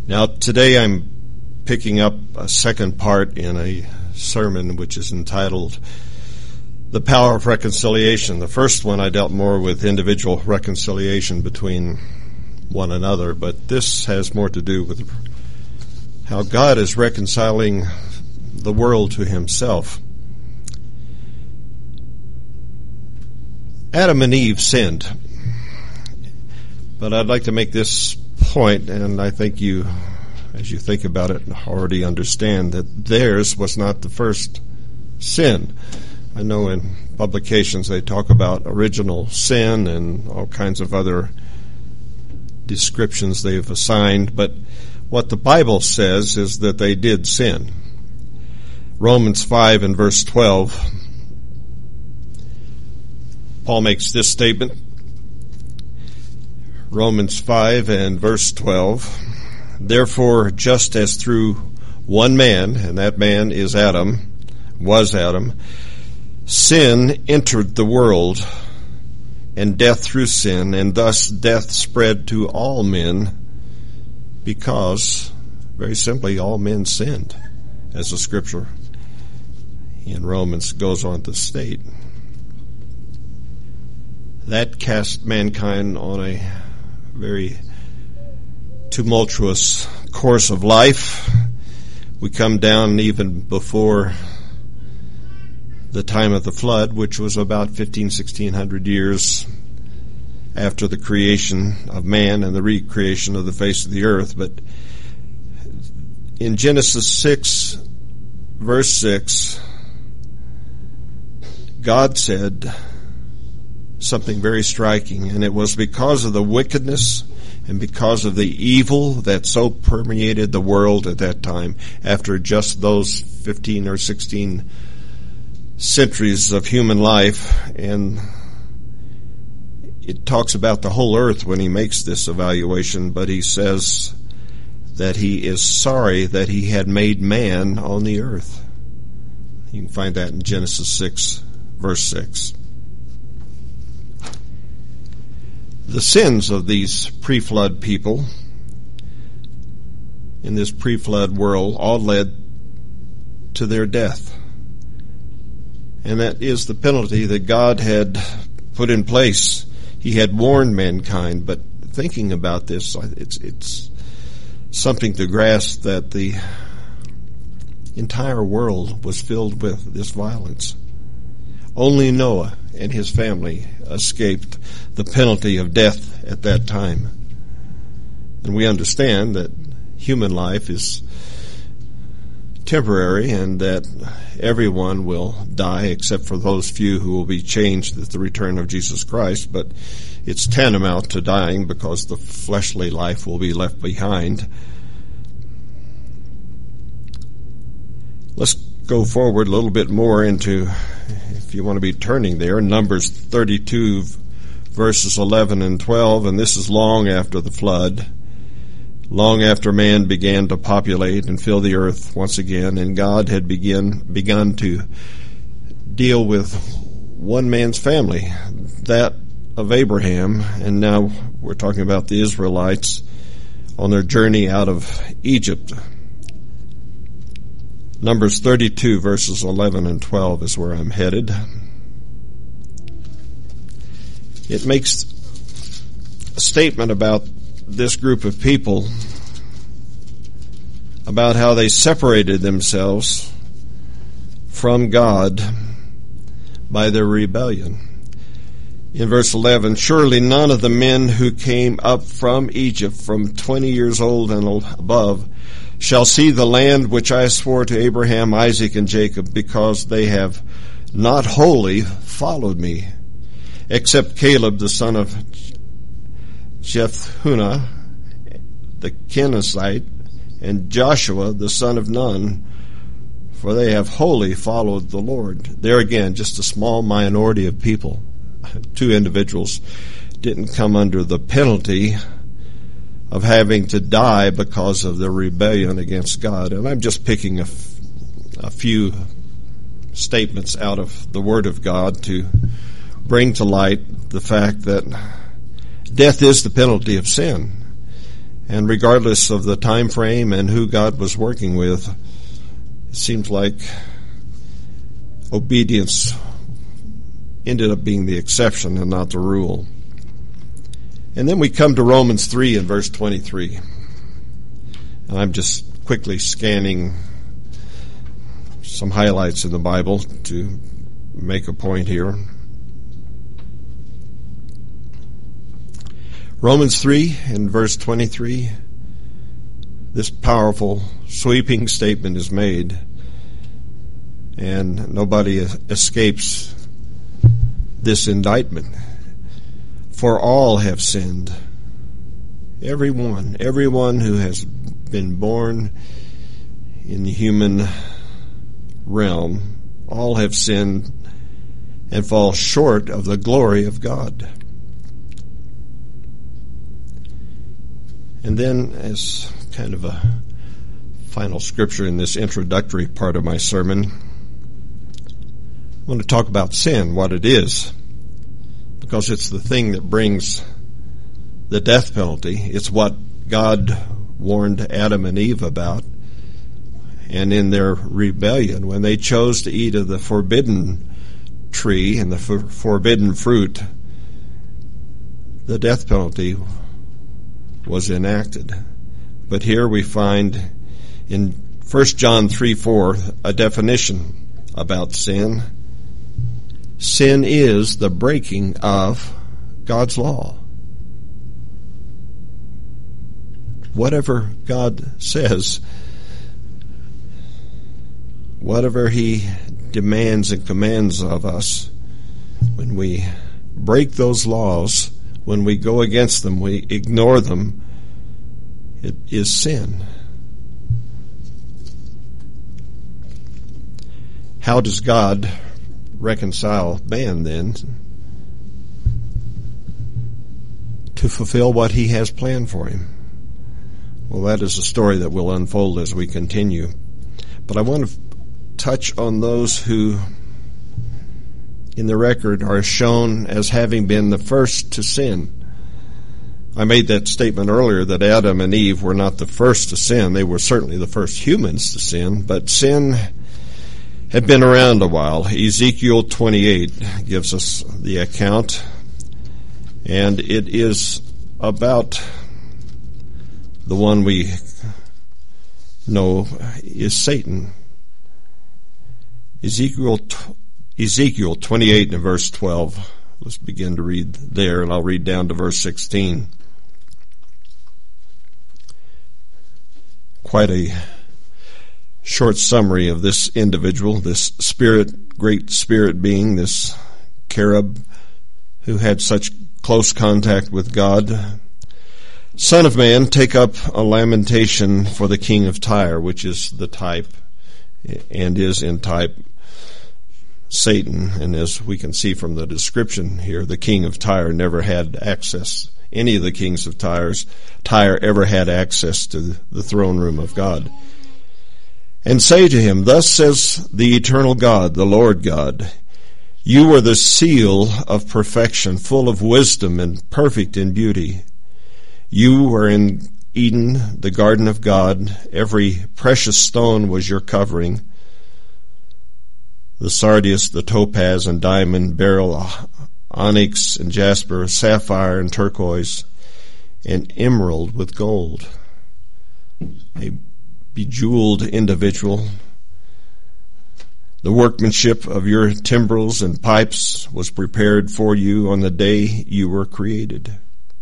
Now, today I'm picking up a second part in a sermon which is entitled The Power of Reconciliation. The first one I dealt more with individual reconciliation between one another, but this has more to do with how God is reconciling the world to himself. Adam and Eve sinned, but I'd like to make this point, and I think you, as you think about it, already understand that theirs was not the first sin. I know in publications they talk about original sin and all kinds of other descriptions they've assigned, but what the Bible says is that they did sin. Romans 5 and verse 12, Paul makes this statement. Romans 5 and verse 12, therefore, just as through one man, and that man is Adam, sin entered the world, and death through sin, and thus death spread to all men, because, very simply, all men sinned, as the scripture in Romans goes on to state. That cast mankind on a very tumultuous course of life. We come down even before the time of the flood, which was about 1600 years after the creation of man and the recreation of the face of the earth. But in Genesis 6, verse 6, God said something very striking, and it was because of the wickedness and because of the evil that so permeated the world at that time, after just those 15 or 16 centuries of human life. And it talks about the whole earth when he makes this evaluation, but he says that he is sorry that he had made man on the earth. You can find that in Genesis 6, verse 6. The sins of these pre-flood people in this pre-flood world all led to their death. And that is the penalty that God had put in place. He had warned mankind, but thinking about this, it's something to grasp that the entire world was filled with this violence. Only Noah and his family escaped the penalty of death at that time. And we understand that human life is temporary and that everyone will die except for those few who will be changed at the return of Jesus Christ. But it's tantamount to dying because the fleshly life will be left behind. Let's go forward a little bit more into, if you want to be turning there, Numbers 32, verses 11 and 12, and this is long after the flood, long after man began to populate and fill the earth once again, and God had begun to deal with one man's family, that of Abraham, and now we're talking about the Israelites on their journey out of Egypt. Numbers 32, verses 11 and 12 is where I'm headed. It makes a statement about this group of people, about how they separated themselves from God by their rebellion. In verse 11, surely none of the men who came up from Egypt from 20 years old and above shall see the land which I swore to Abraham, Isaac, and Jacob, because they have not wholly followed me, except Caleb the son of Jephunneh, the Kenizzite, and Joshua the son of Nun, for they have wholly followed the Lord. There again, just a small minority of people, two individuals, didn't come under the penalty of having to die because of their rebellion against God. And I'm just picking a few statements out of the Word of God to bring to light the fact that death is the penalty of sin. And regardless of the time frame and who God was working with, it seems like obedience ended up being the exception and not the rule. And then we come to Romans 3 and verse 23. And I'm just quickly scanning some highlights in the Bible to make a point here. Romans 3 and verse 23, this powerful, sweeping statement is made, and nobody escapes this indictment. For all have sinned. Everyone who has been born in the human realm, all have sinned and fall short of the glory of God. And then, as kind of a final scripture in this introductory part of my sermon, I want to talk about sin, what it is, because it's the thing that brings the death penalty. It's what God warned Adam and Eve about. And in their rebellion, when they chose to eat of the forbidden tree and the forbidden fruit, the death penalty was enacted. But here we find in 1 John 3:4 a definition about sin. Sin is the breaking of God's law. Whatever God says, whatever He demands and commands of us, when we break those laws, when we go against them, we ignore them, it is sin. How does God reconcile man then to fulfill what He has planned for him? Well, that is a story that will unfold as we continue. But I want to touch on those who in the record are shown as having been the first to sin. I made that statement earlier that Adam and Eve were not the first to sin. They were certainly the first humans to sin, but sin had been around a while. Ezekiel 28 gives us the account, and it is about the one we know is Satan. Ezekiel 28 and verse 12. Let's begin to read there, and I'll read down to verse 16. Quite a short summary of this individual, this great spirit being, this cherub who had such close contact with God. Son of man, take up a lamentation for the king of Tyre, which is the type and is in type Satan. And as we can see from the description here, the king of Tyre never had access. Any of the kings of Tyre ever had access to the throne room of God. And say to him, thus says the eternal God, the Lord God, you are the seal of perfection, full of wisdom and perfect in beauty. You were in Eden, the garden of God. Every precious stone was your covering. The sardius, the topaz and diamond, beryl, onyx and jasper, sapphire and turquoise, and emerald with gold. A bejeweled individual. The workmanship of your timbrels and pipes was prepared for you on the day you were created.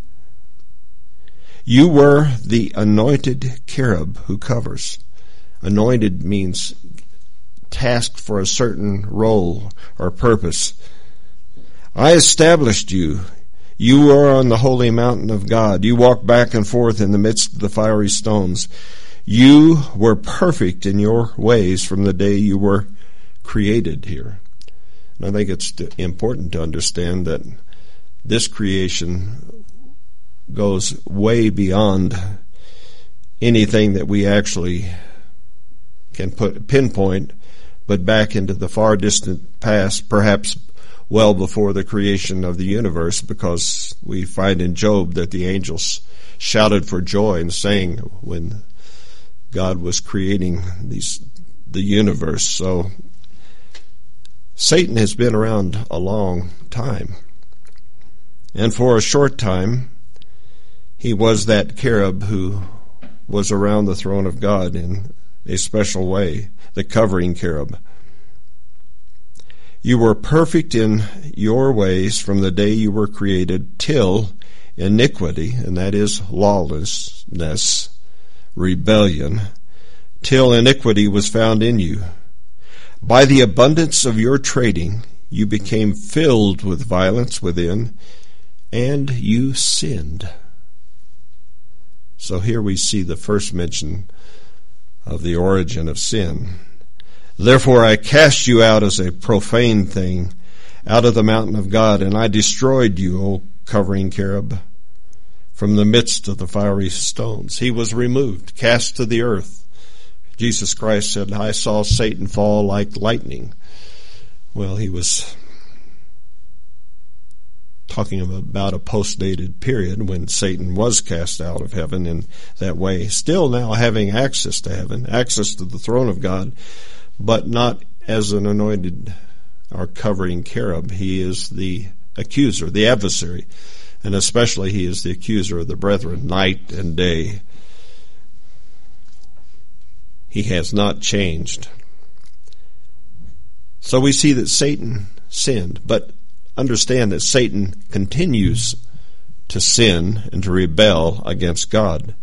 You were the anointed cherub who covers. Anointed means tasked for a certain role or purpose. I established you. You are on the holy mountain of God. You walk back and forth in the midst of the fiery stones. You were perfect in your ways from the day you were created here. And I think it's important to understand that this creation goes way beyond anything that we actually can pinpoint, but back into the far distant past, perhaps well before the creation of the universe, because we find in Job that the angels shouted for joy and sang when God was creating the universe. So Satan has been around a long time. And for a short time, he was that cherub who was around the throne of God in a special way, the covering cherub. You were perfect in your ways from the day you were created till iniquity, and that is lawlessness, rebellion, till iniquity was found in you. By the abundance of your trading, you became filled with violence within, and you sinned. So here we see the first mention of the origin of sin. Therefore I cast you out as a profane thing out of the mountain of God, and I destroyed you, O covering cherub, from the midst of the fiery stones. He was removed, cast to the earth. Jesus Christ said, I saw Satan fall like lightning. Well, he was talking about a post-dated period when Satan was cast out of heaven in that way, still now having access to heaven, access to the throne of God, but not as an anointed or covering cherub. He is the accuser, the adversary, and especially he is the accuser of the brethren night and day. He has not changed. So we see that Satan sinned, but understand that Satan continues to sin and to rebel against God.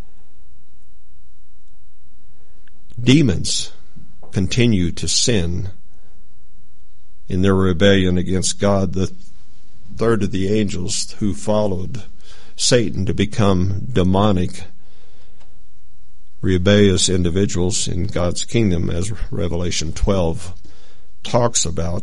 Demons continue to sin in their rebellion against God. The third of the angels who followed Satan to become demonic, rebellious individuals in God's kingdom, as Revelation 12 talks about,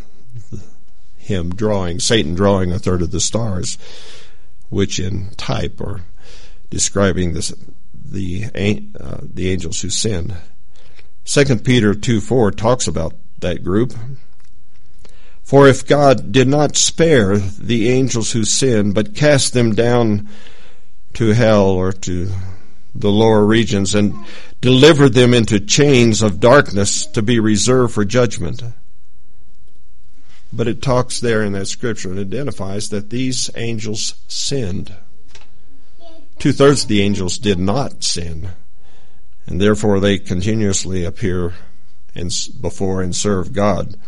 Satan drawing a third of the stars, which in type are describing the angels who sinned. 2 Peter 2:4 talks about that group. For if God did not spare the angels who sinned, but cast them down to hell or to the lower regions and delivered them into chains of darkness to be reserved for judgment. But it talks there in that scripture and identifies that these angels sinned. 2/3 of the angels did not sin, and therefore they continuously appear before and serve God.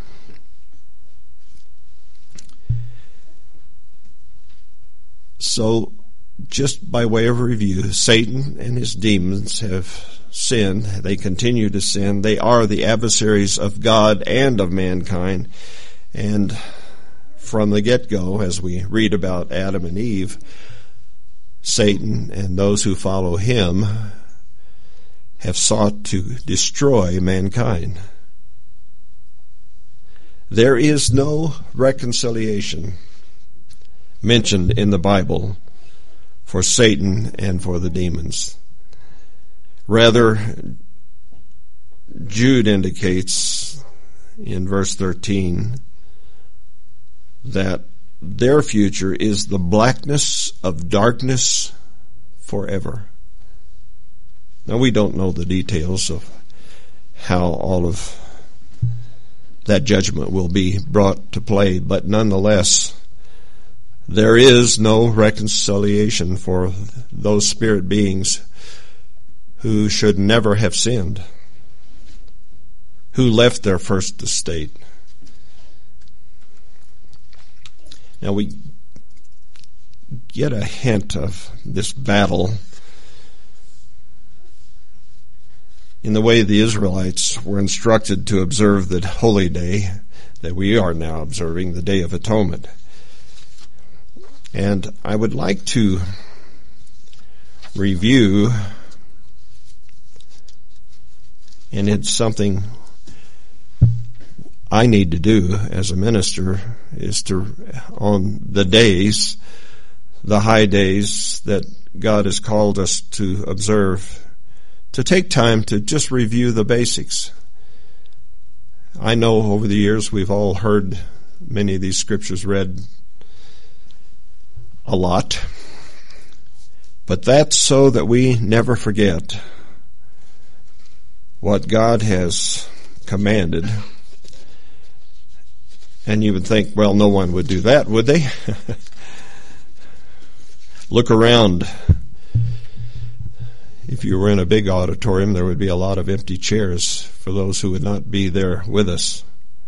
So, just by way of review, Satan and his demons have sinned. They continue to sin. They are the adversaries of God and of mankind. And from the get-go, as we read about Adam and Eve, Satan and those who follow him have sought to destroy mankind. There is no reconciliation mentioned in the Bible for Satan and for the demons. Rather, Jude indicates in verse 13 that their future is the blackness of darkness forever. Now, we don't know the details of how all of that judgment will be brought to play, but nonetheless, there is no reconciliation for those spirit beings who should never have sinned, who left their first estate. Now we get a hint of this battle in the way the Israelites were instructed to observe the holy day that we are now observing, the Day of Atonement. And I would like to review, and it's something I need to do as a minister, is to, on the days, the high days that God has called us to observe, to take time to just review the basics. I know over the years we've all heard many of these scriptures read a lot. But that's so that we never forget what God has commanded. And you would think, well, no one would do that, would they? Look around. If you were in a big auditorium, there would be a lot of empty chairs for those who would not be there with us.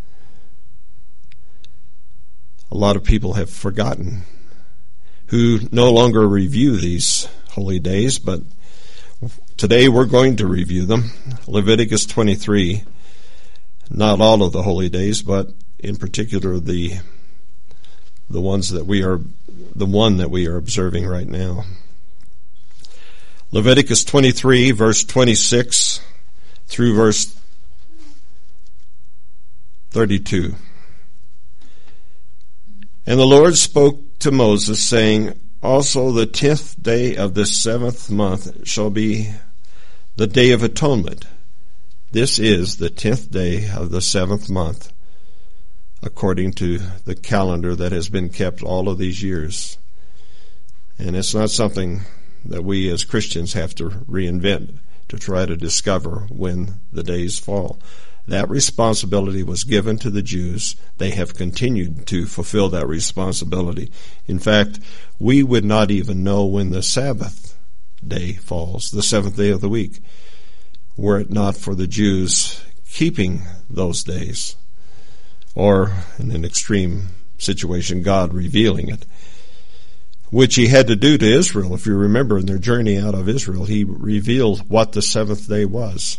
A lot of people have forgotten, who no longer review these holy days, but today we're going to review them. Leviticus 23, not all of the holy days, but in particular the one that we are observing right now. Leviticus 23, verse 26 through verse 32. And the Lord spoke to Moses, saying, also the 10th day of the 7th month shall be the day of atonement. This is the 10th day of the 7th month, according to the calendar that has been kept all of these years. And it's not something that we as Christians have to reinvent to try to discover when the days fall. That responsibility was given to the Jews. They have continued to fulfill that responsibility. In fact, we would not even know when the Sabbath day falls, the 7th day of the week, were it not for the Jews keeping those days, or in an extreme situation, God revealing it, which he had to do to Israel. If you remember, in their journey out of Israel, he revealed what the 7th day was.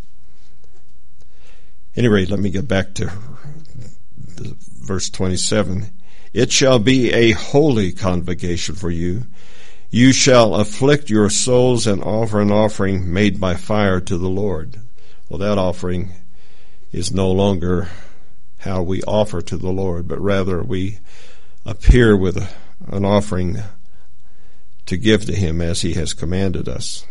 Anyway, let me get back to verse 27. It shall be a holy convocation for you. You shall afflict your souls and offer an offering made by fire to the Lord. Well, that offering is no longer how we offer to the Lord, but rather we appear with an offering to give to him as he has commanded us.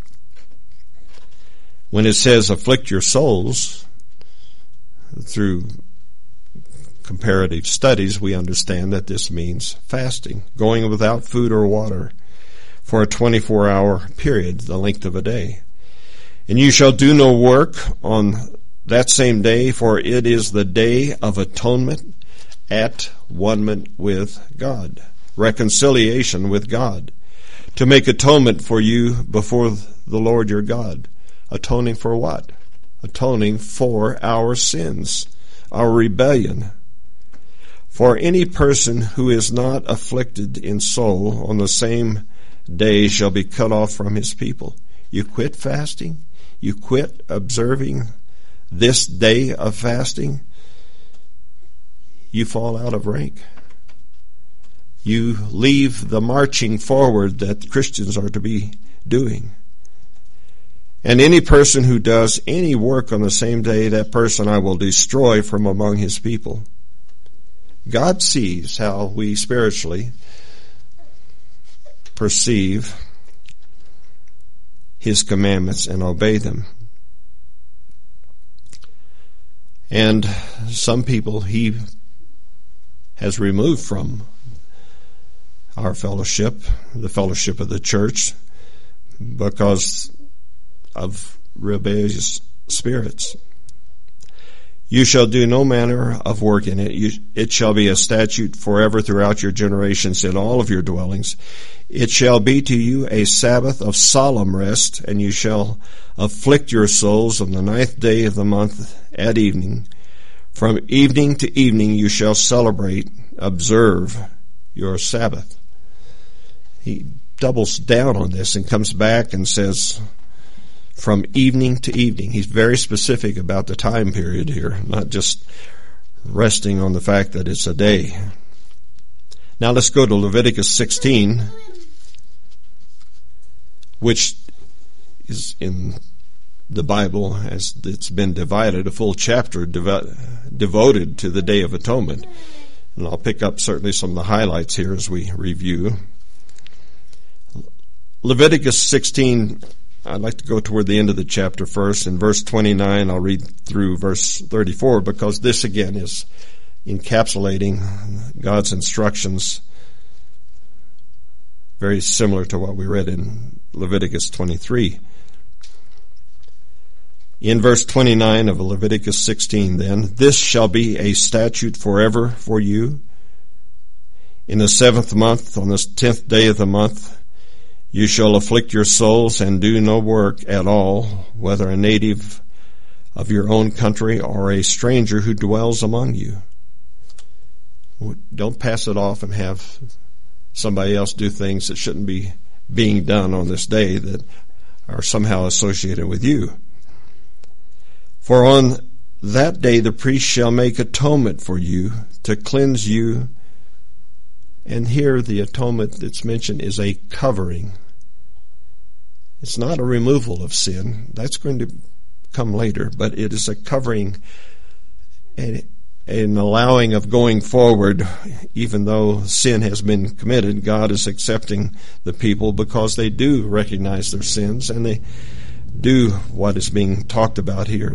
When it says afflict your souls, through comparative studies, we understand that this means fasting, going without food or water for a 24-hour period, the length of a day. And you shall do no work on that same day, for it is the day of atonement, at one with God, reconciliation with God, to make atonement for you before the Lord your God. Atoning for what? Atoning for our sins, our rebellion. For any person who is not afflicted in soul on the same day shall be cut off from his people. You quit fasting, you quit observing this day of fasting, you fall out of rank. You leave the marching forward that Christians are to be doing. And any person who does any work on the same day, that person I will destroy from among his people. God sees how we spiritually perceive his commandments and obey them. And some people he has removed from our fellowship, the fellowship of the church, because of rebellious spirits. You shall do no manner of work in it. It shall be a statute forever throughout your generations in all of your dwellings. It shall be to you a Sabbath of solemn rest, and you shall afflict your souls on the 9th day of the month at evening. From evening to evening you shall observe your Sabbath. He doubles down on this and comes back and says, from evening to evening. He's very specific about the time period here, not just resting on the fact that it's a day. Now let's go to Leviticus 16, which is in the Bible, as it's been divided, a full chapter devoted to the Day of Atonement. And I'll pick up certainly some of the highlights here as we review. Leviticus 16, I'd like to go toward the end of the chapter first. In verse 29, I'll read through verse 34, because this again is encapsulating God's instructions, very similar to what we read in Leviticus 23. In verse 29 of Leviticus 16, then, this shall be a statute forever for you. In the 7th month, on the 10th day of the month, you shall afflict your souls and do no work at all, whether a native of your own country or a stranger who dwells among you. Don't pass it off and have somebody else do things that shouldn't be being done on this day that are somehow associated with you. For on that day the priest shall make atonement for you to cleanse you. And here the atonement that's mentioned is a covering. It's not a removal of sin. That's going to come later, but it is a covering and an allowing of going forward. Even though sin has been committed, God is accepting the people because they do recognize their sins and they do what is being talked about here.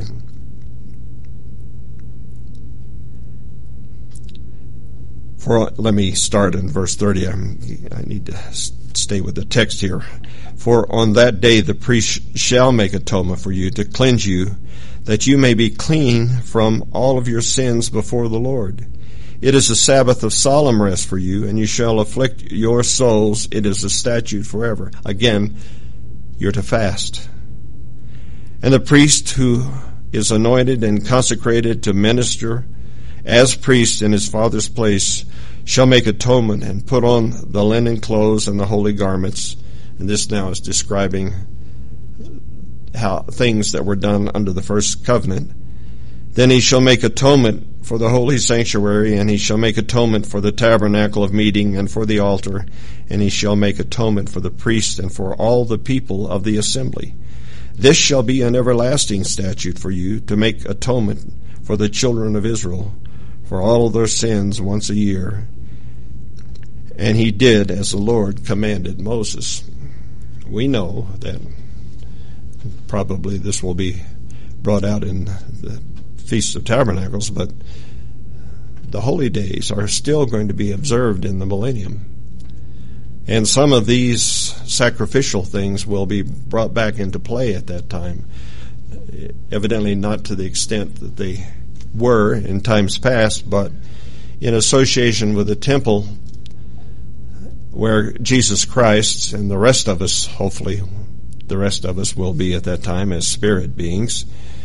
Let me start in verse 30. I need to stay with the text here. For on that day the priest shall make atonement for you to cleanse you, that you may be clean from all of your sins before the Lord. It is a Sabbath of solemn rest for you, and you shall afflict your souls. It is a statute forever. Again, you're to fast. And the priest who is anointed and consecrated to minister as priest in his father's place shall make atonement and put on the linen clothes and the holy garments. And this now is describing how things that were done under the first covenant. Then he shall make atonement for the holy sanctuary, and he shall make atonement for the tabernacle of meeting and for the altar, and he shall make atonement for the priest and for all the people of the assembly. This shall be an everlasting statute for you, to make atonement for the children of Israel for all of their sins once a year. And he did as the Lord commanded Moses. We know that probably this will be brought out in the Feast of Tabernacles, but the holy days are still going to be observed in the millennium. And some of these sacrificial things will be brought back into play at that time. Evidently not to the extent that they were in times past, but in association with the temple where Jesus Christ and the rest of us, hopefully the rest of us will be at that time as spirit beings,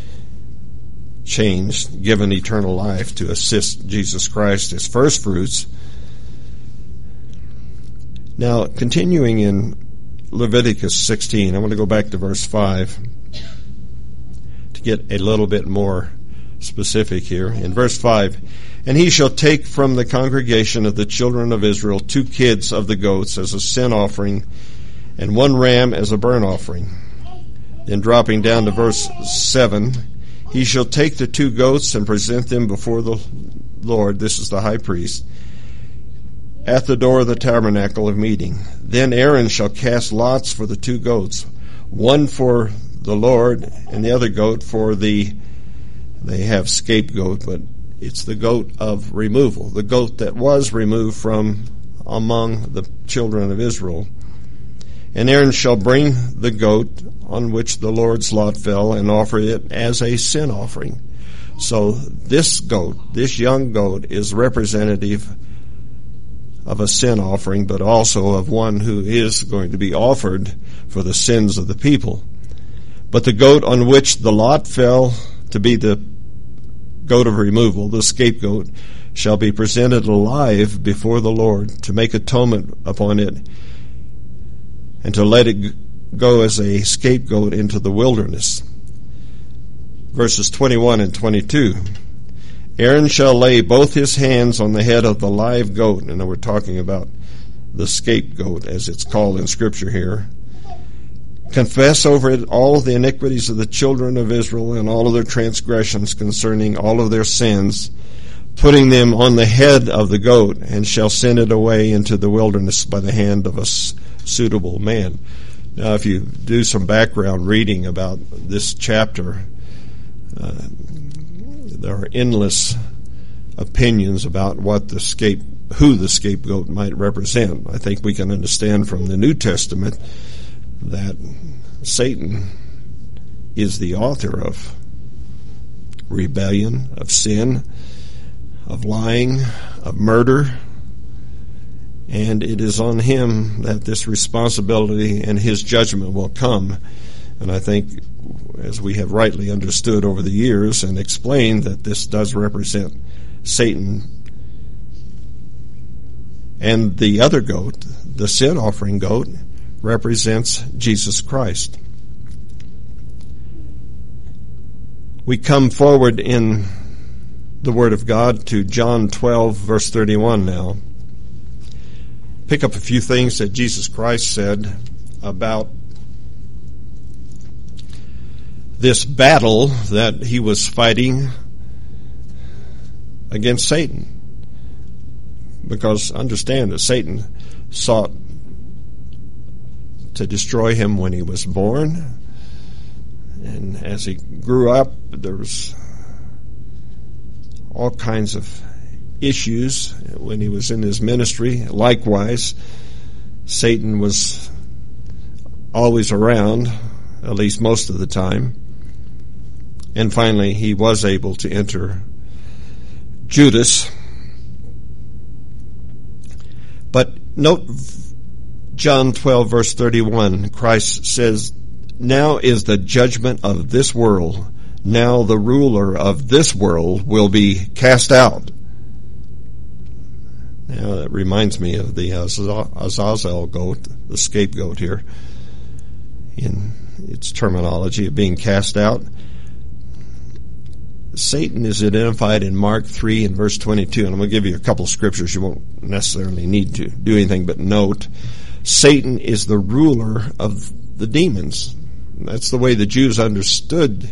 changed, given eternal life to assist Jesus Christ as first fruits. Now, continuing in Leviticus 16, I want to go back to verse 5 to get a little bit more specific here. In verse 5, and he shall take from the congregation of the children of Israel 2 kids of the goats as a sin offering, and 1 ram as a burnt offering. Then dropping down to verse 7, he shall take the 2 goats and present them before the Lord, this is the high priest, at the door of the tabernacle of meeting. Then Aaron shall cast lots for the 2 goats, one for the Lord and the other goat for they have scapegoat, but it's the goat of removal, the goat that was removed from among the children of Israel. And Aaron shall bring the goat on which the Lord's lot fell and offer it as a sin offering. So this goat, this young goat, is representative of a sin offering, but also of one who is going to be offered for the sins of the people. But the goat on which the lot fell to be the goat of removal, the scapegoat, shall be presented alive before the Lord to make atonement upon it and to let it go as a scapegoat into the wilderness. Verses 21 and 22. Aaron shall lay both his hands on the head of the live goat, and we're talking about the scapegoat as it's called in Scripture here. Confess over it all the iniquities of the children of Israel and all of their transgressions concerning all of their sins, putting them on the head of the goat, and shall send it away into the wilderness by the hand of a suitable man. Now, if you do some background reading about this chapter, there are endless opinions about who the scapegoat might represent. I think we can understand from the New Testament that Satan is the author of rebellion, of sin, of lying, of murder, and it is on him that this responsibility and his judgment will come. And I think, as we have rightly understood over the years and explained, that this does represent Satan. And the other goat, the sin offering goat, represents Jesus Christ. We come forward in the Word of God to John 12, verse 31 now. Pick up a few things that Jesus Christ said about this battle that he was fighting against Satan. Because understand that Satan sought to destroy him when he was born. And as he grew up, there was all kinds of issues when he was in his ministry. Likewise, Satan was always around, at least most of the time. And finally, he was able to enter Judas. But note John 12, verse 31. Christ says, "Now is the judgment of this world. Now the ruler of this world will be cast out." Now that reminds me of the Azazel goat, the scapegoat here, in its terminology of being cast out. Satan is identified in Mark 3 and verse 22, and I'm going to give you a couple of scriptures. You won't necessarily need to do anything but note. Satan is the ruler of the demons. That's the way the Jews understood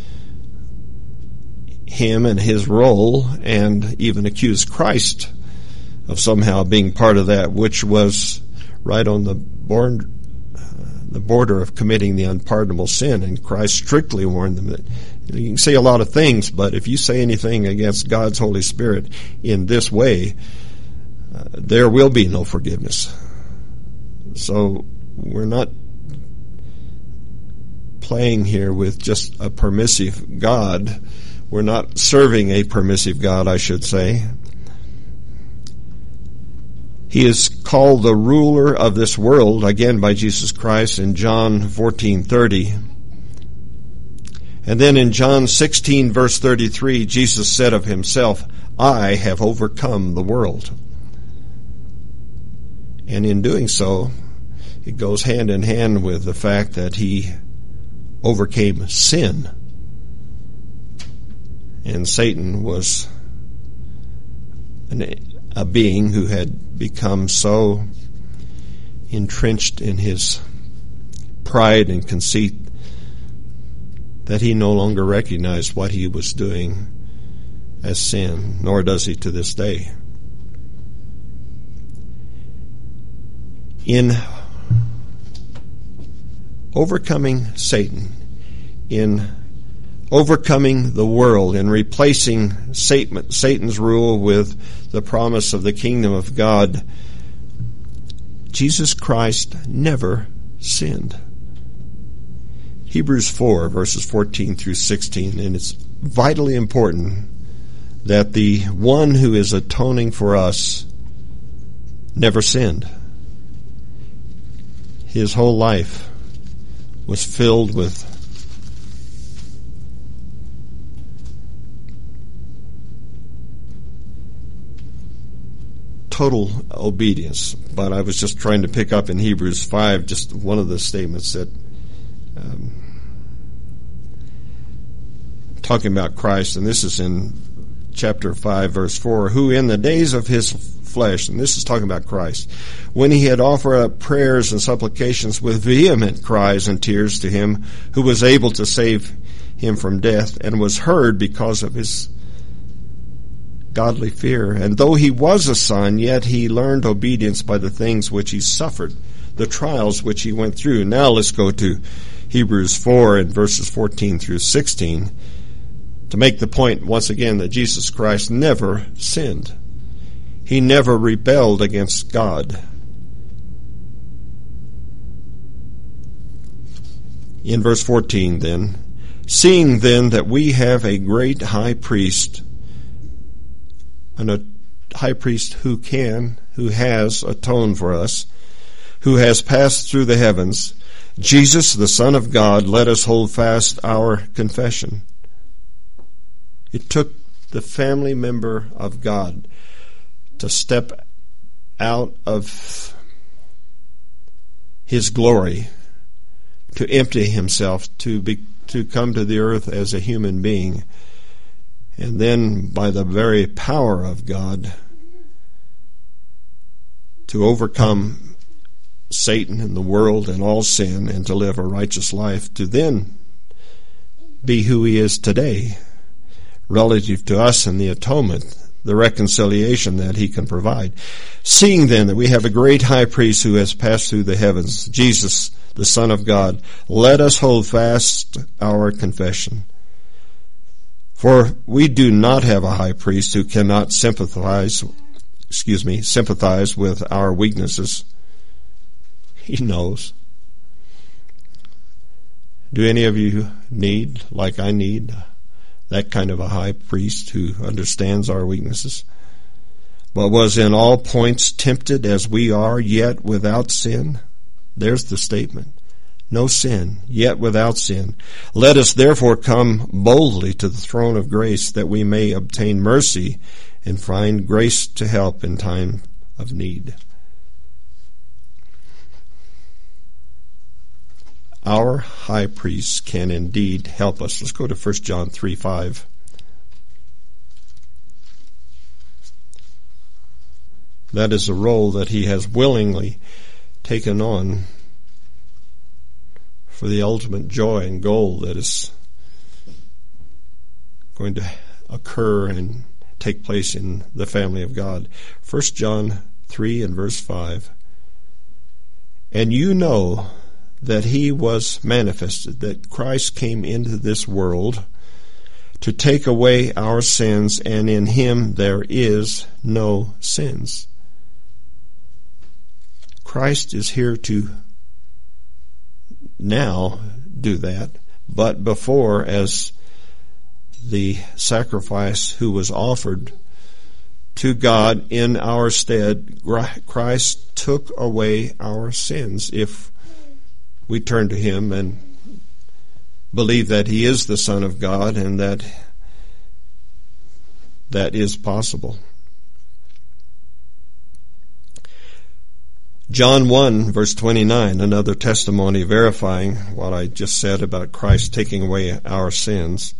him and his role, and even accused Christ of somehow being part of that, which was right on the border of committing the unpardonable sin. And Christ strictly warned them that you can say a lot of things, but if you say anything against God's Holy Spirit in this way, there will be no forgiveness. So we're not playing here with just a permissive God. We're not serving a permissive God, I should say. He is called the ruler of this world, again by Jesus Christ in John 14:30. And then in John 16, verse 33, Jesus said of himself, "I have overcome the world." And in doing so, it goes hand in hand with the fact that he overcame sin. And Satan was a being who had become so entrenched in his pride and conceit that he no longer recognized what he was doing as sin, nor does he to this day. In overcoming Satan, in overcoming the world, in replacing Satan's rule with the promise of the kingdom of God, Jesus Christ never sinned. Hebrews 4, verses 14 through 16, and it's vitally important that the one who is atoning for us never sinned. His whole life was filled with total obedience. But I was just trying to pick up in Hebrews 5 just one of the statements that talking about Christ, and this is in chapter 5, verse 4, who in the days of his flesh, and this is talking about Christ, when he had offered up prayers and supplications with vehement cries and tears to him who was able to save him from death, and was heard because of his godly fear. And though he was a son, yet he learned obedience by the things which he suffered, the trials which he went through. Now let's go to Hebrews 4 and verses 14 through 16. to make the point once again that Jesus Christ never sinned. He never rebelled against God. In verse 14 then, seeing then that we have a great high priest, and a high priest who has atoned for us, who has passed through the heavens, Jesus, the Son of God, let us hold fast our confession. It took the family member of God to step out of his glory, to empty himself, to come to the earth as a human being, and then by the very power of God to overcome Satan and the world and all sin and to live a righteous life, to then be who he is today relative to us and the atonement, the reconciliation that he can provide. Seeing then that we have a great high priest who has passed through the heavens, Jesus, the Son of God, let us hold fast our confession. For we do not have a high priest who cannot sympathize with our weaknesses. He knows. Do any of you need, like I need, that kind of a high priest who understands our weaknesses, but was in all points tempted as we are, yet without sin? There's the statement. No sin, yet without sin. Let us therefore come boldly to the throne of grace, that we may obtain mercy and find grace to help in time of need. Our high priest can indeed help us. Let's go to 1 John 3:5. That is a role that he has willingly taken on for the ultimate joy and goal that is going to occur and take place in the family of God. 1 John 3 and verse 5. And you know that he was manifested, that Christ came into this world to take away our sins, and in him there is no sins. Christ is here to now do that, but before, as the sacrifice who was offered to God in our stead, Christ took away our sins if we turn to him and believe that he is the Son of God and that is possible. John 1 verse 29, another testimony verifying what I just said about Christ taking away our sins.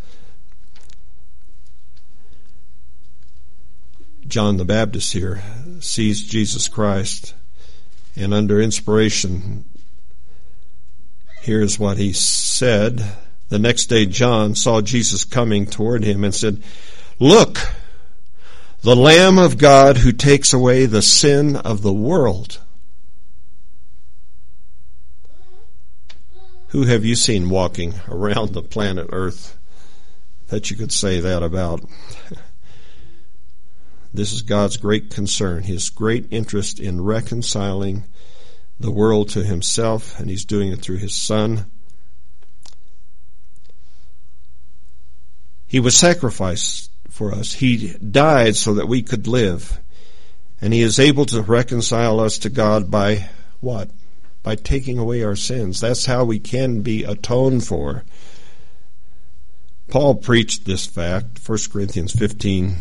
John the Baptist here sees Jesus Christ, and under inspiration, here's what he said. The next day John saw Jesus coming toward him and said, "Look, the Lamb of God who takes away the sin of the world." Who have you seen walking around the planet Earth that you could say that about? This is God's great concern, his great interest in reconciling the world to himself, and he's doing it through his Son. He was sacrificed for us. He died so that we could live. And he is able to reconcile us to God by what? By taking away our sins. That's how we can be atoned for. Paul preached this fact, 1 Corinthians 15.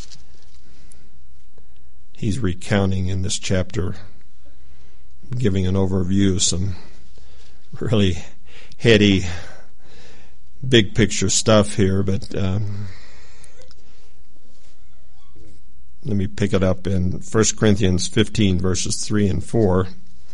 He's recounting in this chapter, giving an overview of some really heady, big picture stuff here, but let me pick it up in 1 Corinthians 15, verses 3 and 4.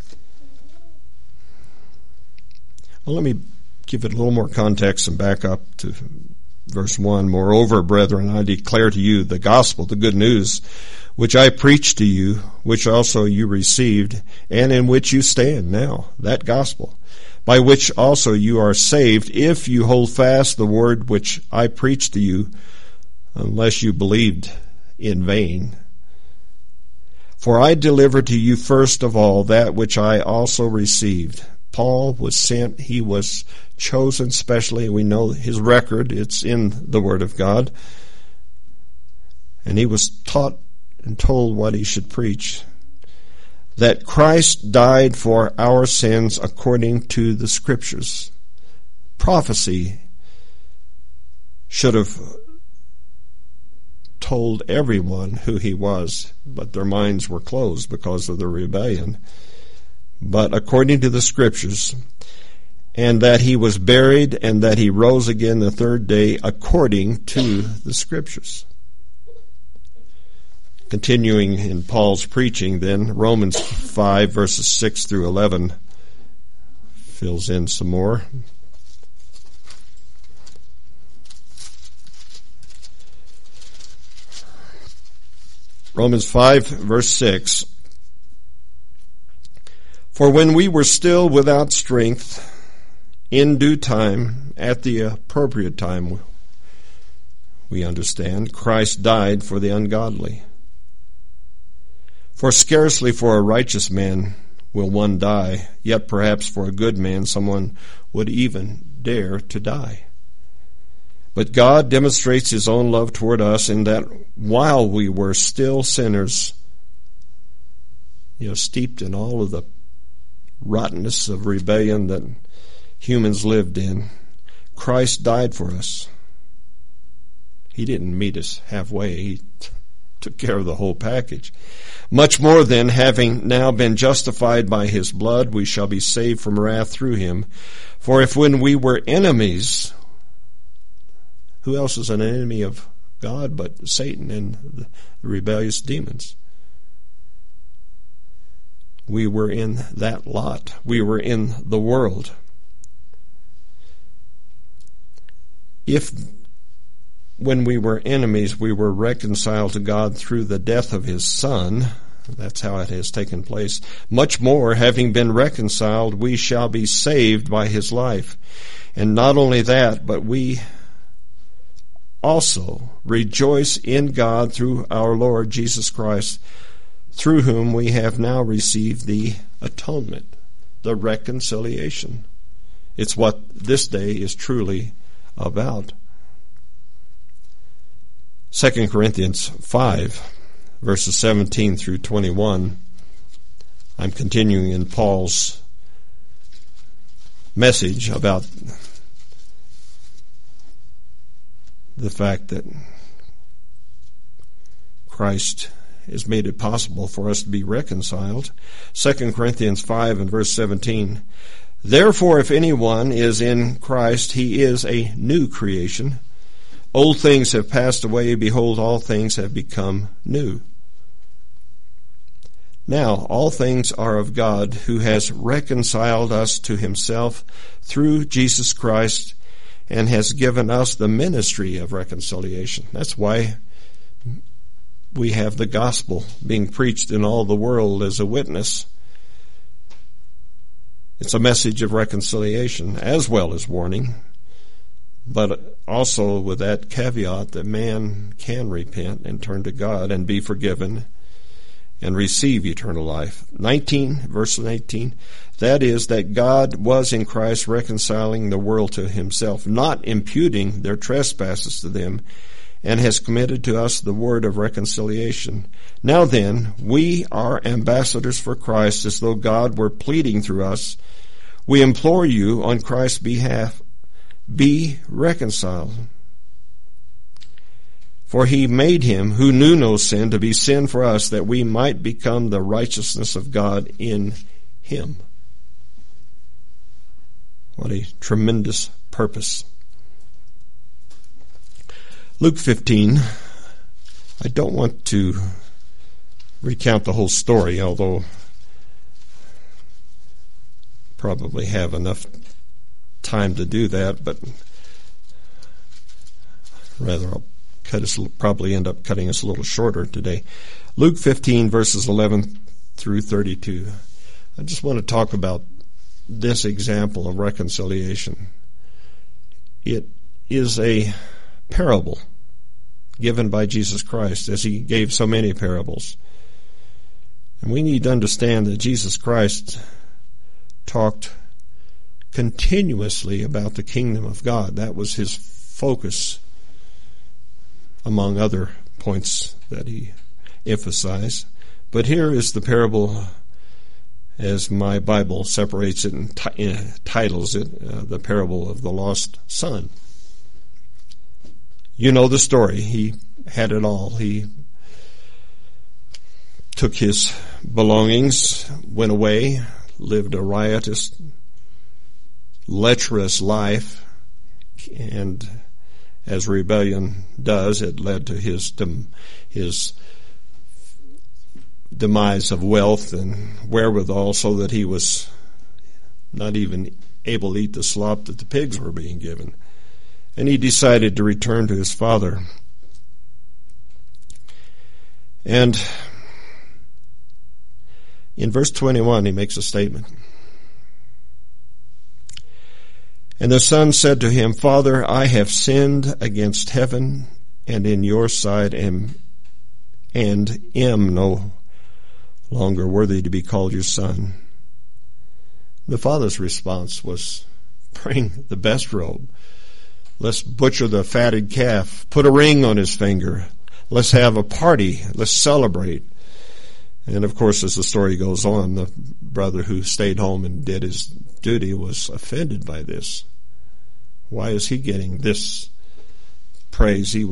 Well, let me give it a little more context and back up to verse 1. Moreover, brethren, I declare to you the gospel, the good news, which I preached to you, which also you received, and in which you stand now, that gospel, by which also you are saved, if you hold fast the word which I preached to you, unless you believed in vain. For I delivered to you first of all that which I also received. Paul was sent, he was chosen specially. We know his record, it's in the Word of God. And he was taught and told what he should preach. That Christ died for our sins according to the Scriptures. Prophecy should have told everyone who he was, but their minds were closed because of the rebellion. But according to the Scriptures, and that he was buried, and that he rose again the third day according to the Scriptures. Continuing in Paul's preaching then, Romans 5 verses 6 through 11 fills in some more. Romans 5 verse 6. For when we were still without strength, in due time, at the appropriate time, we understand, Christ died for the ungodly. For scarcely for a righteous man will one die, yet perhaps for a good man someone would even dare to die. But God demonstrates his own love toward us in that while we were still sinners, steeped in all of the rottenness of rebellion that humans lived in, Christ died for us. He didn't meet us halfway. He took care of the whole package. Much more then, having now been justified by his blood, we shall be saved from wrath through him. For if when we were enemies, who else is an enemy of God but Satan and the rebellious demons? We were in that lot. We were in the world. If when we were enemies, we were reconciled to God through the death of his Son, that's how it has taken place, much more, having been reconciled, we shall be saved by his life. And not only that, but we also rejoice in God through our Lord Jesus Christ, through whom we have now received the atonement, the reconciliation. It's what this day is truly about. 2 Corinthians 5, verses 17 through 21. I'm continuing in Paul's message about the fact that Christ has made it possible for us to be reconciled. 2 Corinthians 5 and verse 17. Therefore, if anyone is in Christ, he is a new creation. Old things have passed away. Behold, all things have become new. Now, all things are of God, who has reconciled us to himself through Jesus Christ and has given us the ministry of reconciliation. That's why we have the gospel being preached in all the world as a witness. It's a message of reconciliation as well as warning, but also with that caveat that man can repent and turn to God and be forgiven and receive eternal life. 19, verse 19, that is, that God was in Christ reconciling the world to himself, not imputing their trespasses to them, and has committed to us the word of reconciliation. Now then, we are ambassadors for Christ, as though God were pleading through us. We implore you on Christ's behalf, be reconciled. For he made him who knew no sin to be sin for us, that we might become the righteousness of God in him. What a tremendous purpose. Luke 15. I don't want to recount the whole story, although probably have enough time to do that, but rather I'll probably end up cutting us a little shorter today. Luke 15, verses 11 through 32. I just want to talk about this example of reconciliation. It is a parable given by Jesus Christ, as he gave so many parables. And we need to understand that Jesus Christ talked continuously about the kingdom of God. That was his focus, among other points that he emphasized. But here is the parable, as my Bible separates it and titles it, the parable of the lost son. You know the story. He had it all. He took his belongings, went away, lived a riotous, lecherous life, and as rebellion does, it led to his demise of wealth and wherewithal, so that he was not even able to eat the slop that the pigs were being given. And he decided to return to his father. And in verse 21, he makes a statement. And the son said to him, Father, I have sinned against heaven and in your sight, and am no longer worthy to be called your son. The father's response was, bring the best robe. Let's butcher the fatted calf. Put a ring on his finger. Let's have a party. Let's celebrate. And of course, as the story goes on, the brother who stayed home and did his duty was offended by this. Why is he getting this praise? He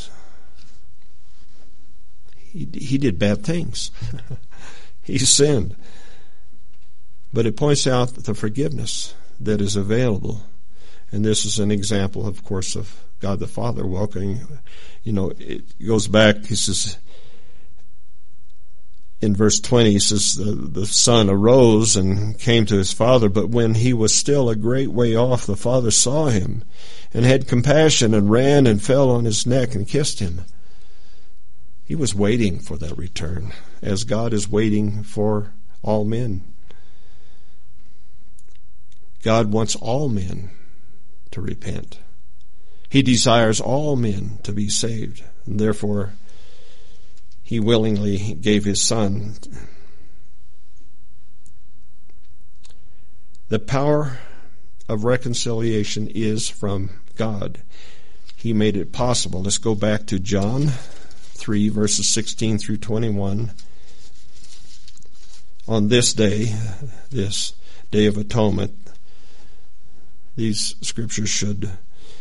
did bad things. He sinned. But it points out the forgiveness that is available. And this is an example, of course, of God the Father welcoming. It goes back, he says, in verse 20, he says, the son arose and came to his father, but when he was still a great way off, the father saw him and had compassion and ran and fell on his neck and kissed him. He was waiting for that return, as God is waiting for all men. God wants all men to repent. He desires all men to be saved, and therefore he willingly gave his son. The power of reconciliation is from God. He made it possible. Let's go back to John 3, verses 16 through 21. On this day of atonement, these scriptures should,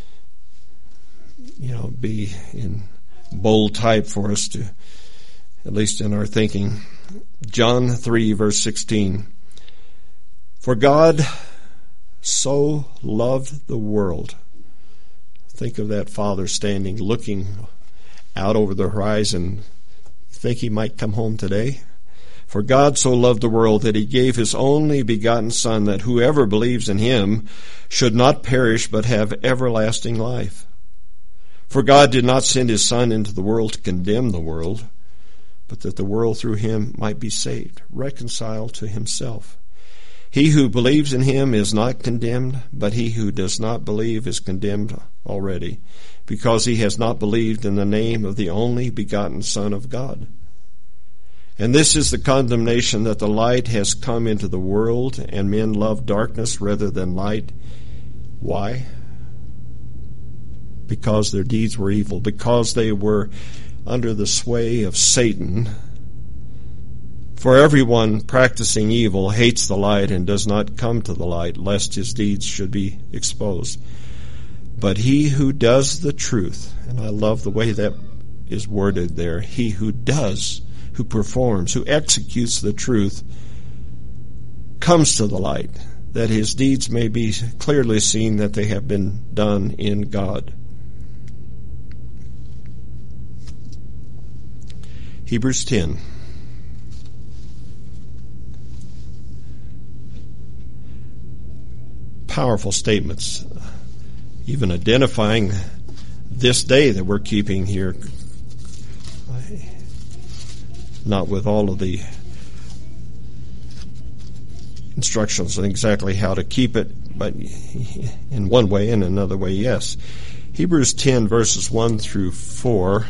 be in bold type for us to, at least in our thinking. John 3, verse 16. For God so loved the world. Think of that father standing, looking out over the horizon. Think he might come home today? For God so loved the world that he gave his only begotten Son, that whoever believes in him should not perish but have everlasting life. For God did not send his Son into the world to condemn the world, but that the world through him might be saved, reconciled to himself. He who believes in him is not condemned, but he who does not believe is condemned already, because he has not believed in the name of the only begotten Son of God. And this is the condemnation, that the light has come into the world, and men love darkness rather than light. Why? Because their deeds were evil, because they were under the sway of Satan. For everyone practicing evil hates the light and does not come to the light, lest his deeds should be exposed. But he who does the truth, and I love the way that is worded there, he who does, who performs, who executes the truth, comes to the light, that his deeds may be clearly seen that they have been done in God. Hebrews 10. Powerful statements, even identifying this day that we're keeping here, not with all of the instructions on exactly how to keep it, but in one way, in another way, yes. Hebrews 10, verses 1 through 4.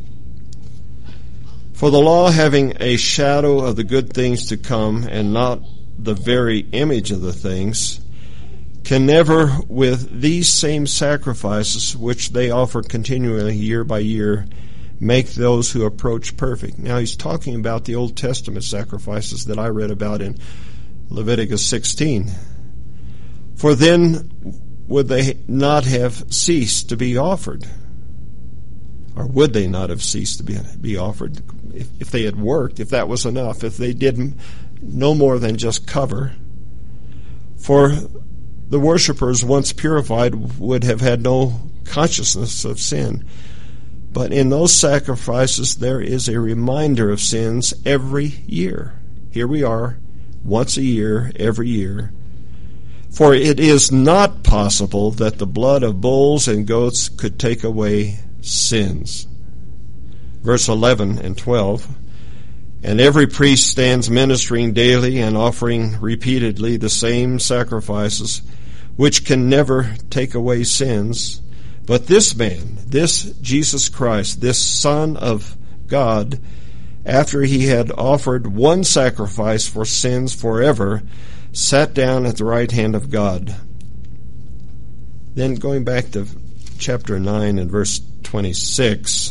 For the law, having a shadow of the good things to come, and not the very image of the things, can never, with these same sacrifices, which they offer continually year by year, make those who approach perfect. Now he's talking about the Old Testament sacrifices that I read about in Leviticus 16. For then would they not have ceased to be offered? Or would they not have ceased to be offered if they had worked, if that was enough, if they did no more than just cover? For the worshipers, once purified, would have had no consciousness of sin. But in those sacrifices there is a reminder of sins every year. Here we are, once a year, every year. For it is not possible that the blood of bulls and goats could take away sins. Verse 11 and 12. And every priest stands ministering daily and offering repeatedly the same sacrifices, which can never take away sins. But this man, this Jesus Christ, this Son of God, after he had offered one sacrifice for sins forever, sat down at the right hand of God. Then going back to chapter 9 and verse 26,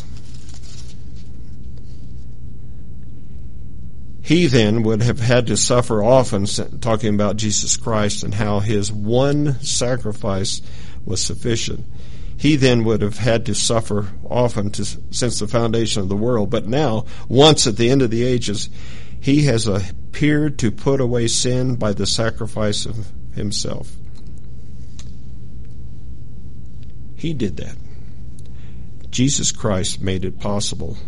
he then would have had to suffer often, talking about Jesus Christ and how his one sacrifice was sufficient. He then would have had to suffer often since the foundation of the world. But now, once at the end of the ages, he has appeared to put away sin by the sacrifice of himself. He did that. Jesus Christ made it possible.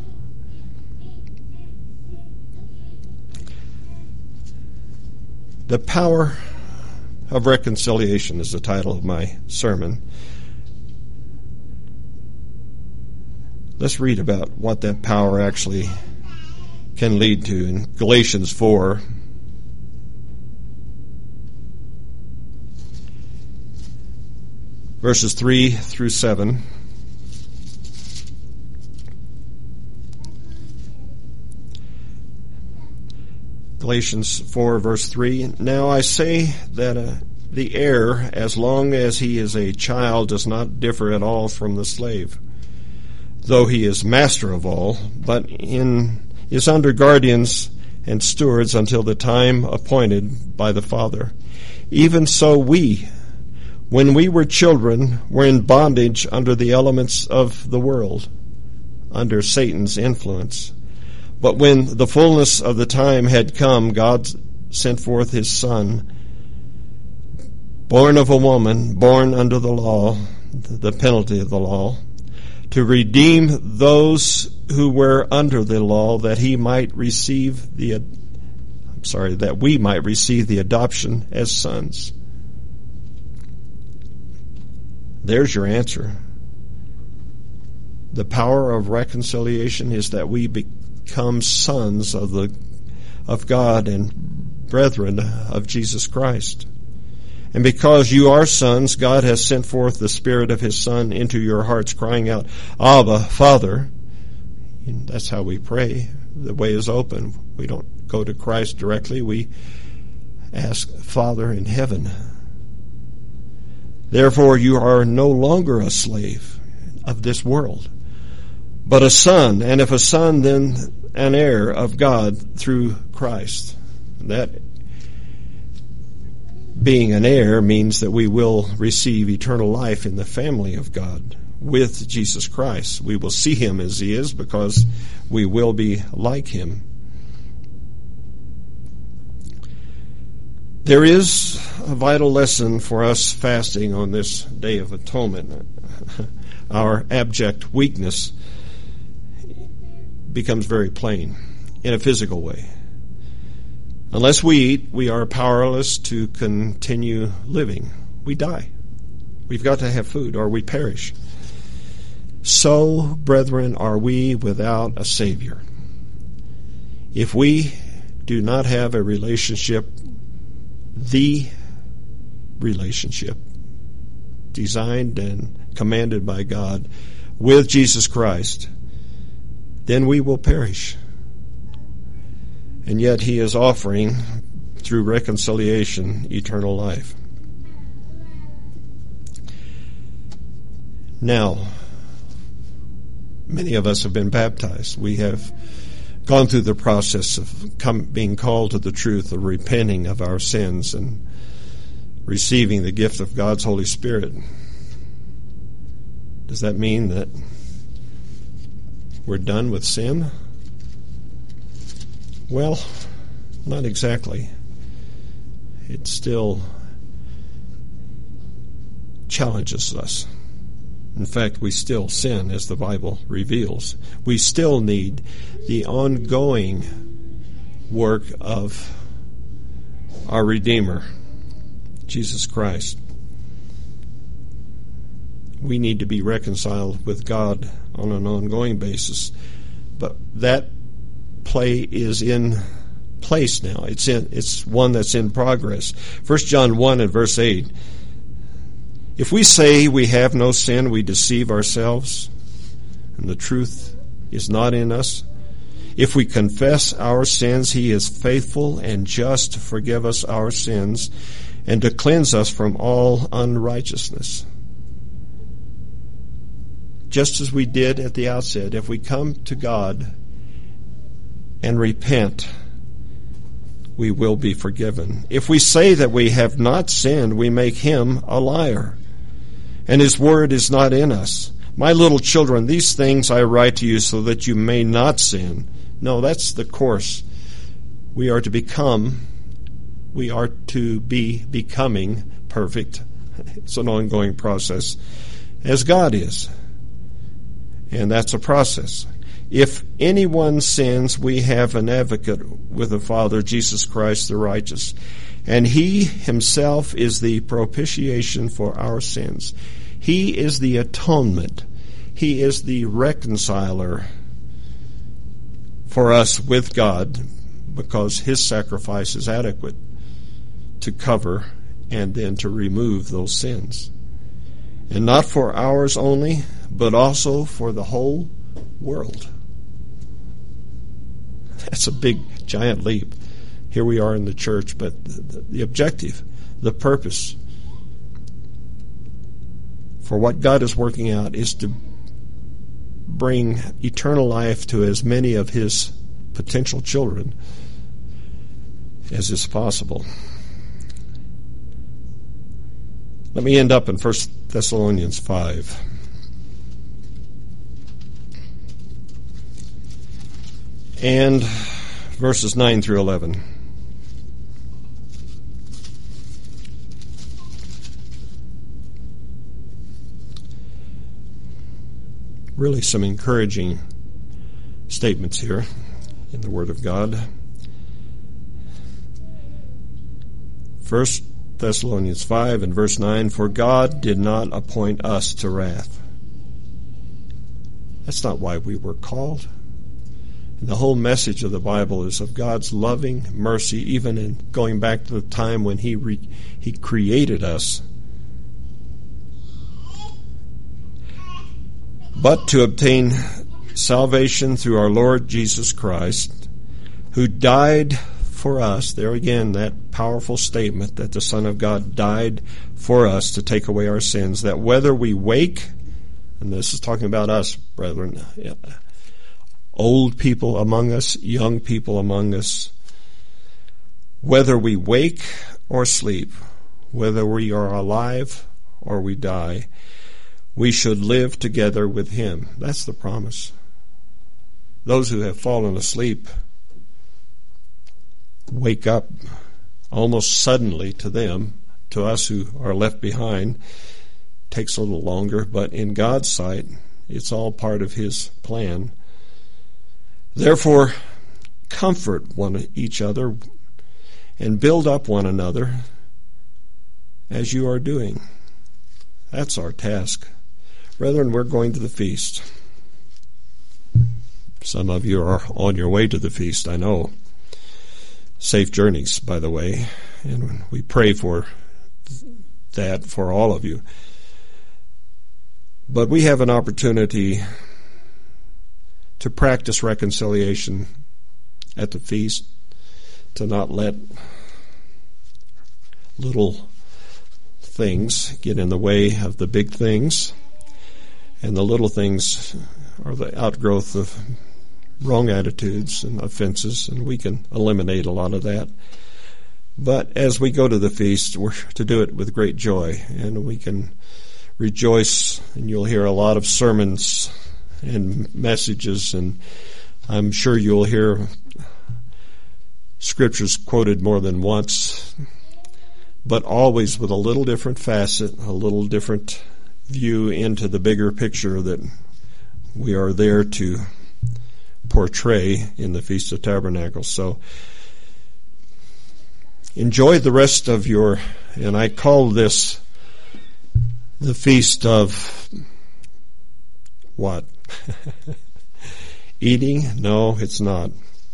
The power of reconciliation is the title of my sermon. Let's read about what that power actually can lead to in Galatians 4. Verses 3 through 7. Galatians 4, verse 3. Now I say that the heir, as long as he is a child, does not differ at all from the slave, though he is master of all, but is under guardians and stewards until the time appointed by the Father. Even so we, when we were children, were in bondage under the elements of the world, under Satan's influence. But when the fullness of the time had come, God sent forth his Son, born of a woman, born under the law, the penalty of the law, to redeem those who were under the law, that we might receive the adoption as sons. There's your answer. The power of reconciliation is that we become sons of God and brethren of Jesus Christ. And because you are sons, God has sent forth the Spirit of his Son into your hearts, crying out, Abba, Father. And that's how we pray. The way is open. We don't go to Christ directly. We ask, Father in heaven. Therefore you are no longer a slave of this world, but a son, and if a son, then an heir of God through Christ. That being an heir means that we will receive eternal life in the family of God with Jesus Christ. We will see him as he is because we will be like him. There is a vital lesson for us fasting on this Day of Atonement. Our abject weakness becomes very plain in a physical way. Unless we eat, we are powerless to continue living. We die. We've got to have food or we perish. So, brethren, are we without a Savior. If we do not have a relationship the relationship designed and commanded by God with Jesus Christ, then we will perish. And yet he is offering, through reconciliation, eternal life. Now, many of us have been baptized. We have gone through the process of being called to the truth, of repenting of our sins and receiving the gift of God's Holy Spirit. Does that mean that we're done with sin? Well, not exactly. It still challenges us. In fact, we still sin, as the Bible reveals. We still need the ongoing work of our Redeemer, Jesus Christ. We need to be reconciled with God on an ongoing basis. But that play is in place now. It's one that's in progress. 1 John 1 and verse 8. If we say we have no sin, we deceive ourselves, and the truth is not in us. If we confess our sins, he is faithful and just to forgive us our sins and to cleanse us from all unrighteousness. Just as we did at the outset, if we come to God and repent, we will be forgiven. If we say that we have not sinned, we make him a liar, and his word is not in us. My little children, these things I write to you so that you may not sin. No, that's the course. We are to be becoming perfect. It's an ongoing process, as God is. And that's a process. If anyone sins, we have an advocate with the Father, Jesus Christ the righteous. And he himself is the propitiation for our sins. He is the atonement. He is the reconciler for us with God, because his sacrifice is adequate to cover and then to remove those sins. And not for ours only, but also for the whole world. That's a big, giant leap. Here we are in the church, but the objective, the purpose for what God is working out is to bring eternal life to as many of his potential children as is possible. Let me end up in 1 Thessalonians 5. And verses 9 through 11. Really some encouraging statements here in the Word of God. 1 Thessalonians 5 and verse 9, for God did not appoint us to wrath. That's not why we were called. And the whole message of the Bible is of God's loving mercy, even in going back to the time when He created us. But to obtain salvation through our Lord Jesus Christ, who died for us. There again, that powerful statement that the Son of God died for us to take away our sins, that whether we wake, and this is talking about us, brethren, old people among us, young people among us, whether we wake or sleep, whether we are alive or we die, we should live together with Him. That's the promise. Those who have fallen asleep wake up almost suddenly to them. To us who are left behind, takes a little longer, but in God's sight, it's all part of His plan. Therefore, comfort each other and build up one another as you are doing. That's our task. Brethren, we're going to the feast. Some of you are on your way to the feast, I know. Safe journeys, by the way, and we pray for that for all of you. But we have an opportunity to practice reconciliation at the feast, to not let little things get in the way of the big things, and the little things are the outgrowth of wrong attitudes and offenses, and we can eliminate a lot of that. But as we go to the feast, we're to do it with great joy, and we can rejoice, and you'll hear a lot of sermons and messages, and I'm sure you'll hear scriptures quoted more than once, but always with a little different facet, a little different view into the bigger picture that we are there to portray in the Feast of Tabernacles. So enjoy the rest of your, and I call this the Feast of what? Eating? No, it's not.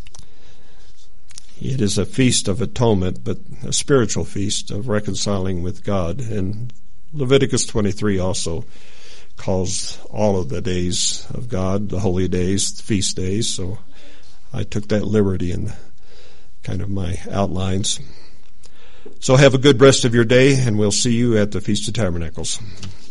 It is a feast of atonement, but a spiritual feast of reconciling with God. And Leviticus 23 also calls all of the days of God, the holy days, the feast days. So I took that liberty in kind of my outlines. So have a good rest of your day, and we'll see you at the Feast of Tabernacles.